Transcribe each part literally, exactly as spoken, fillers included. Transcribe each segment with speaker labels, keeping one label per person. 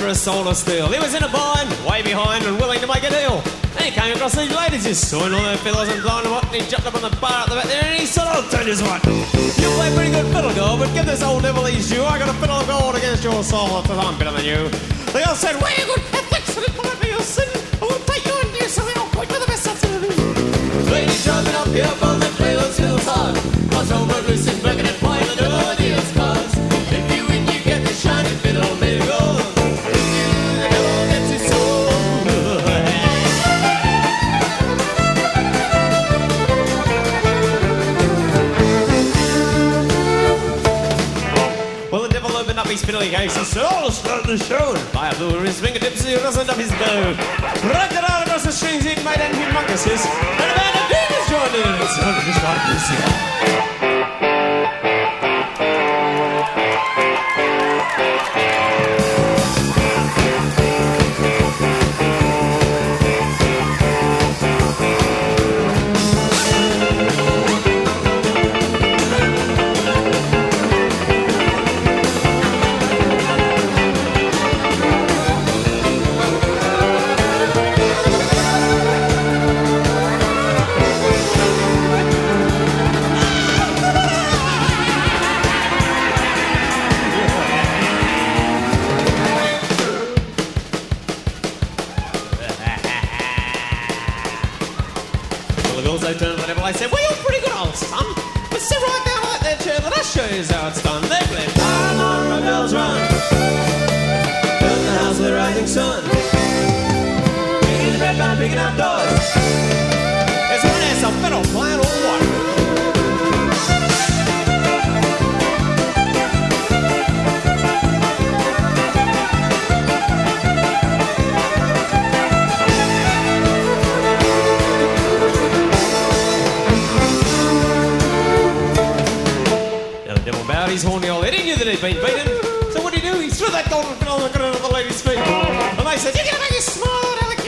Speaker 1: a soul of steel. He was in a bind, way behind and willing to make a deal. And he came across these ladies just sawing all their fiddles and blowing them up, and he jumped up on the bar at the back there and he said, I'll tell you what, you play pretty good fiddle, girl, but give this old devil his due. I got a fiddle of gold against your soul, because I'm better than you. The girl said, well, you good ethics, and it might be your sin. I will take you and you, so the old point with the best that's to do. Ladies jumping up here from the Cleveland hillside. I was over loose and breaking it by the devil of deals cards. If you win, you get the shiny fiddle made of gold. If you, the devil gets his soul. Well, the devil opened up his fiddly case and said, oh, start the show. By a blue his fingertips, he rustled up his bow. Dragged it out across the strings, it made an humongous hiss. And a band of demons joined in and it sounded just like this. They turned to the devil, they said, well, you're pretty good, old son. But sit right down like that chair, let us show you how it's done. They played Time on Rebels Run. Built the house with the rising sun. Picking the bread by picking up doors. There's one ass a fiddle playing all white. His horny old head, he knew that he'd been beaten. So what did he do? He threw that golden fiddle and got it at the lady's feet. And they said, you're going to make us smile, Alec.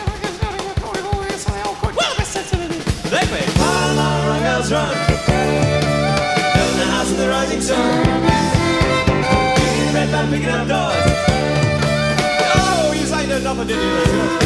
Speaker 1: Well, the best sense of it. They played Time on Rebels Run. Building the house with the rising sun. Picking the red man, picking up doors. Oh, you say no nothing, did you?